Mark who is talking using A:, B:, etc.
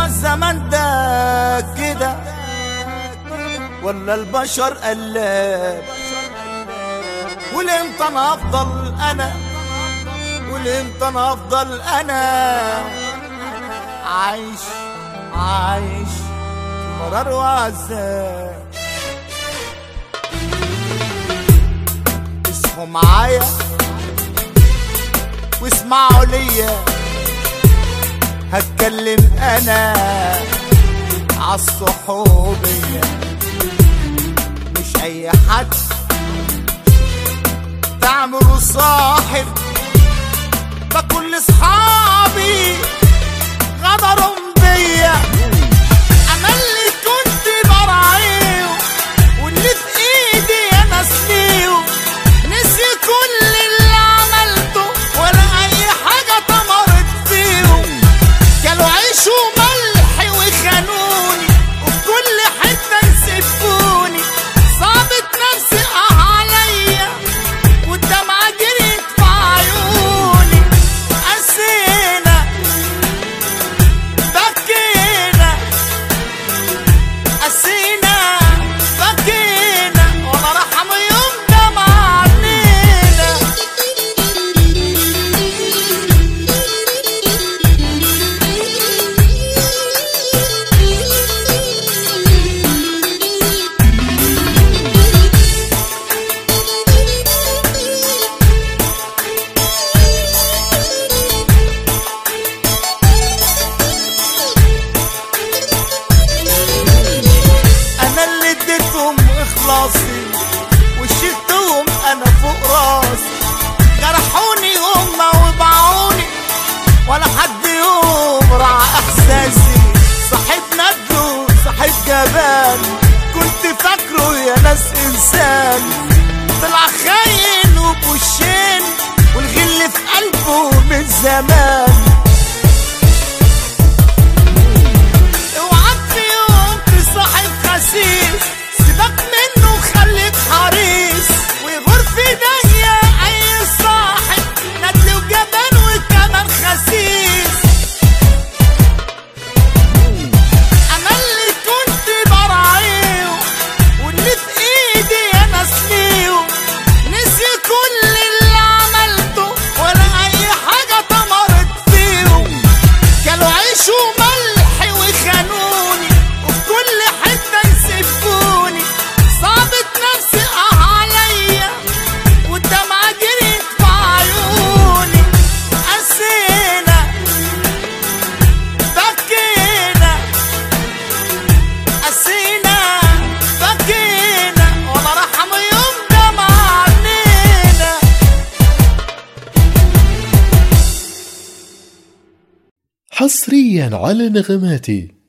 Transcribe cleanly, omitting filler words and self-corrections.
A: الزمن ده كده ولا البشر قلاب؟ ولامتى انا افضل انا، ولامتى انا افضل انا عايش مرار وعذاب؟ اصحوا معايا واسمعوا ليا، هتكلم انا عالصحوبية. مش اي حد تعملوا صاحب، ده كل صحابي غدروا بيا. انا اللي كنت براعيه واللي في ايدي انا اسليه، نسي كل اللي عملته ولا اي حاجة طمرت فيه. كانوا عيش وملح وخانوني وفي كل حتة يسفوني، صابت نفسي عليا والدمعة جريت في عيوني. قسينا بكينا ولا رحموا يوم دمع عنينا. انا اللي اديتهم اخلاصي وشلتهم انا فوق راسي، جرحوني هما وباعوني ولا حد يوم راعى احساسي. صاحب ندله صاحب جبان، كنت فاكره يا ناس انسان، طلع خاين وبوشين والغل في قلبه من زمان. سيبك منه وخليك حريص، ويغور في دنيا اي صاحب ندل وجبان وكمان خسيس. انا اللي كنت براعيه واللي في ايدي انا اسليه، نسي كل اللي عملته ولا اي حاجة طمرت فيه. كانوا عيش وملح وخانوني وفي كل حتة يسفوني، صابت نفسي عليا والدمعة جريت في عيوني. قسينا بكينا ولا رحموا يوم دمع عنينا.
B: حصريا على نغماتي.